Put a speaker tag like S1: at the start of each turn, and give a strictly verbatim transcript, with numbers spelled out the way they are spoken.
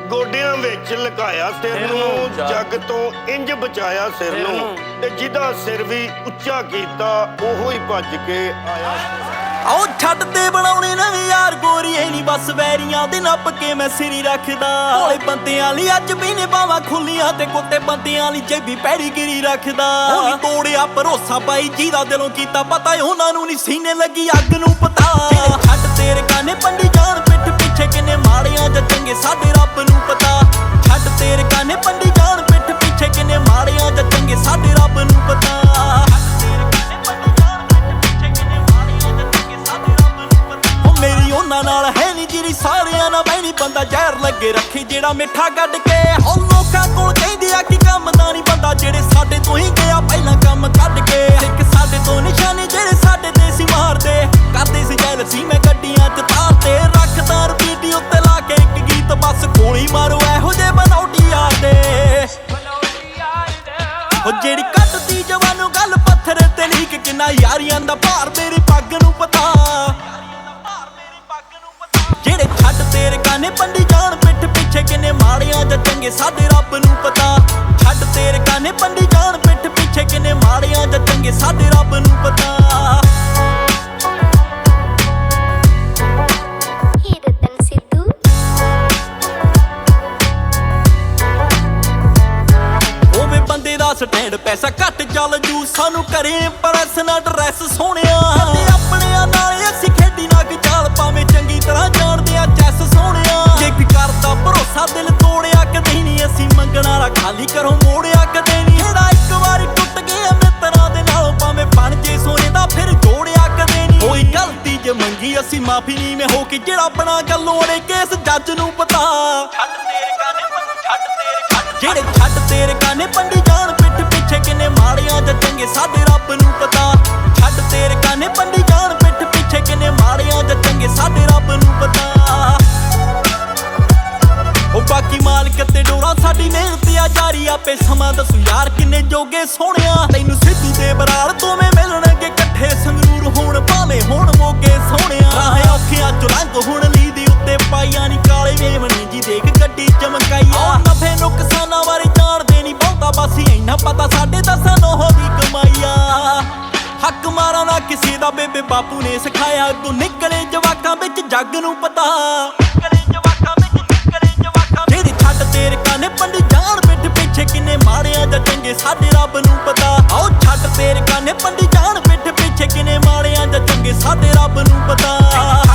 S1: ਗੋਡਿਆਂ ਵਿੱਚ ਲੁਕਾਇਆ ਸਿਰ ਨੂੰ, ਜੱਗ ਤੋਂ ਇੰਜ ਬਚਾਇਆ ਸਿਰ ਨੂੰ, ਤੇ ਜਿਹਦਾ ਸਿਰ ਵੀ ਉੱਚਾ ਕੀਤਾ ਉਹੋ ਹੀ ਭੱਜ ਕੇ ਆਇਆ।
S2: ਆਓ ਛੱਡ ਤੇ ਬਣਾਉਣੇ ਨਵੇਂ ਯਾਰ ਗੋਰੀਏ ਨੀ ਬਸ ਵੈਰੀਆਂ ਦੇ ਨੱਪ ਕੇ ਮੈਂ ਸਿਰੀ ਰੱਖਦਾ। ਓਏ ਬੰਦਿਆਂ ਲਈ ਅੱਜ ਵੀ ਨੇ ਬਾਵਾਂ ਖੁੱਲੀਆਂ ਤੇ ਕੁੱਤੇ ਬੰਦਿਆਂ ਲਈ ਜੇਬੀ ਪੈੜੀ ਗਿਰੀ ਰੱਖਦਾ। ਉਹ ਨੀ ਤੋੜਿਆ ਭਰੋਸਾ ਬਾਈ ਜਿਹਦਾ ਦਿਲੋਂ ਕੀਤਾ ਪਤਾ ਉਹਨਾਂ ਨੂੰ ਨੀ ਸੀਨੇ ਲੱਗੀ ਅੱਗ ਨੂੰ ਪਤਾ। ਛੱਡ ਤੇਰੇ ਕਾਨੇ ਪੰਡੀ ਜਾਣ ਪਿੱਠ ਪਿੱਛੇ ਕਿੰਨੇ ਮਾੜਿਆਂ ਜਾਂ ਚੰਗੇ ਸਾਡੇ ਰੱਬ ਨੂੰ ਪਤਾ। ਛੱਡ ਤੇਰੇ ਕਾਨੇ ਪੰਡੀ ਜਾਣ ਪਿੱਠ ਪਿੱਛੇ ਕਿੰਨੇ ਮਾੜਿਆਂ ਜਾਂ ਚੰਗੇ ਸਾਡੇ ਰੱਬ ਨੂੰ ਪਤਾ। ਉਹਨਾਂ ਨਾਲ ਹੈ ਨੀ ਜਿਹੜੀ ਸਾਰਿਆਂ ਨਾਲ ਬਹਿਣੀ ਬੰਦਾ ਜ਼ਹਿਰ ਲੱਗੇ ਰੱਖੇ ਜਿਹੜਾ ਮਿੱਠਾ ਕੱਢ ਕੇ। ਹੁਣ ਲੋਕਾਂ ਕੋਲ ਕਹਿੰਦੇ ਆ ਕਿ ਕੰਮ ਦਾ ਨੀ ਬੰਦਾ ਜਿਹੜੇ ਸਾਡੇ ਤੋਂ ਹੀ ਗਿਆ ਪਹਿਲਾਂ ਕੰਮ ਕੱਢ ਕੇ। ਇੱਕ ਸਾਡੇ ਤੋਂ ਨਿਸ਼ਾਨੇ ਜਿਹੜੇ ਸਾਡੇ ਤੇ ਸੀ ਮਾਰਦੇ ਕਰਦੇ ਸੀ ਜੈਲਸੀ ਮੈਂ ਗੱਡੀਆਂ ਚ ਤਾਰ ਤੇ ਰੱਖਦਾ ਰਪੀਟੀ ਉੱਤੇ ਲਾ ਕੇ ਇੱਕ ਗੀਤ ਬਸ ਗੋਲੀ ਮਾਰੋ ਇਹੋ ਜੇ ਬਣਾਉਟੀ ਯਾਰ ਦੇ। ਉਹ ਜਿਹੜੀ ਕੱਢਦੀ ਜਵਾਨੋਂ ਗੱਲ ਪੱਥਰ ਤੇ ਲੀਕ ਕਿੰਨਾ ਯਾਰੀਆਂ ਦਾ ਭਾਰ ਮੇਰੀ ਪੱਗ ਨੂੰ ਪਤਾ। ਜਿਹੜੇ ਛੱਡ ਤੇਰੇ ਕਾਨੇ ਪੰਡੀ ਜਾਣ ਪਿੱਠ ਪਿੱਛੇ ਕਿੰਨੇ ਮਾੜਿਆਂ ਜਾਂ ਚੰਗੇ ਸਾਡੇ ਰੱਬ ਨੂੰ ਪਤਾ। ਛੱਡ ਤੇਰੇ ਕਾਨੇ ਪੰਡੀ ਜਾਣ ਪਿੱਠ ਪਿੱਛੇ ਕਿੰਨੇ ਮਾੜਿਆਂ ਜਾਂ ਚੰਗੇ ਸਾਡੇ ਰੱਬ ਨੂੰ ਪਤਾ। ਹੋਵੇ ਬੰਦੇ ਦਾ ਸਟੈਂਡ ਪੈਸਾ ਘੱਟ ਚੱਲ ਜੂ ਸਾਨੂੰ ਕਰੇ ਪ੍ਰੈਸ ਨਾ ਡਰੈਸ ਸੋਹਣਿਆ। ਆਪਣਿਆਂ ਨਾਲ ਅਸੀਂ ਖੇਡੀ ਨਾ ਕਿ ਚਾਲ ਭਾਵੇਂ ਚੰਗੀ ਤਰ੍ਹਾਂ ਜਾਣਦੇ ਆ ਚੈਸ ਸੋਹਣਿਆ। ਜੇ ਕੋਈ ਕਰਦਾ ਭਰੋਸਾ ਦਿਲ ਤੋੜਿਆ ਕਦੇ ਨਹੀਂ ਅਸੀਂ ਮੰਗਣ ਵਾਲਾ ਖਾਲੀ ਘਰੋਂ ਮੋੜਿਆ ਕਦੇ ਨਹੀਂ। ਜਿਹੜਾ ਇੱਕ ਵਾਰੀ ਟੁੱਟ ਗਿਆ ਮਿੱਤਰਾਂ ਦੇ ਨਾਲੋਂ ਭਾਵੇਂ ਬਣ ਜੇ ਸੋਨੇ ਦਾ ਫਿਰ ਜੋੜਿਆ ਕਦੇ ਨਹੀਂ। ਕੋਈ ਗਲਤੀ ਜੇ ਮੰਗੀ ਅਸੀਂ ਮਾਫੀ ਨਹੀਂ ਮੈਂ ਹੋ ਕੇ ਜਿਹੜਾ ਬਣਾ ਗੱਲੋਂ ਅੜੇ ਕੇਸ ਜੱਜ ਨੂੰ ਪਤਾ। ਛੱਡ ਤੇਰੇ ਕਾਨੇ ਛੱਡ ਤੇਰੇ ਛੱਡ ਜਿਹੜੇ ਛੱਡ ਤੇਰੇ ਕਾਨੇ ਪੰਡੀ ਜਾਣ ਪਿੱਠ ਪਿੱਛੇ ਕਿੰਨੇ ਮਾੜਿਆਂ ਜਾਂ ਚੰਗੇ ਸਾਡੇ ਰੱਬ ਨੂੰ ਪਤਾ। ਛੱਡ ਤੇਰੇ ਕਾਨੇ ਪੰਡੀ ਜਾਣ ਪਿੱਠ ਪਿੱਛੇ ਕਿੰਨੇ ਮਾੜਿਆਂ ਜਾਂ ਚੰਗੇ ਸਾਡੇ ਰੱਬ ਨੂੰ ਪਤਾ। ਉਹ ਬਾਕੀ ਮਾਲਕ ਤੇ ਡੋਰਾ ਸਾਡੀ ਮਿਹਨਤ ਆ ਜਾਰੀ ਆਪੇ ਸਮਾਂ ਦੱਸੂ ਯਾਰ ਕਿੰਨੇ ਜੋਗੇ ਸੋਹਣਿਆ। ਤੈਨੂੰ ਸਿੱਧੂ ਤੇ ਬਰਾੜ ਦੋਵੇਂ ਮਿਲਣਗੇ ਇਕੱਠੇ ਸੰਗਰੂਰ ਹੋਣ ਭਾਵੇਂ ਹੋਣ ਮੋਗੇ ਸੋਹਣਿਆ। ਰਾਹ ਔਖਿਆਂ ਚੋਂ ਲੰਘ ਹੁਣ ਲੀ ਦੇ ਉੱਤੇ ਪਾਈਆਂ ਨੀ ਕਾਲੇ ਵੇਵਣੇ ਜੀ ਦੇਖ ਗੱਡੀ ਚਮਕਾਈਆ। ਨਫੇ ਨੁਕਸਾਨਾਂ ਬਾਰੇ ਜਾਣਦੇ ਨੀ ਬਹੁਤਾ ਬਸ ਇੰਨਾ ਪਤਾ ਸਾਡੇ ਦਸਾਂ ਨੋਹ ਦੀ ਕਮਾਈਆ। ਹੱਕ ਮਾਰਾ ਨਾ ਕਿਸੇ ਦਾ ਬੇਬੇ ਬਾਪੂ ਨੇ ਸਿਖਾਇਆ ਅੱਗੋਂ ਨਿਕਲੇ ਜਵਾਕਾਂ ਵਿੱਚ ਜੱਗ ਨੂੰ ਪਤਾ। ਜਿਹੜੇ ਛੱਡ ਤੇਰੇ ਕਾਨੇ ਪੰਡੀ ਜਾਣ ਪਿੱਠ ਪਿੱਛੇ ਕਿੰਨੇ ਮਾੜਿਆਂ ਜਾਂ ਚੰਗੇ ਸਾਡੇ ਰੱਬ ਨੂੰ ਪਤਾ। ਆਓ ਛੱਡ ਤੇਰੇ ਕਾਨੇ ਪੰਡੀ ਜਾਣ ਪਿੱਠ ਪਿੱਛੇ ਕਿੰਨੇ ਮਾੜਿਆਂ ਜਾਂ ਚੰਗੇ ਸਾਡੇ ਰੱਬ ਨੂੰ ਪਤਾ।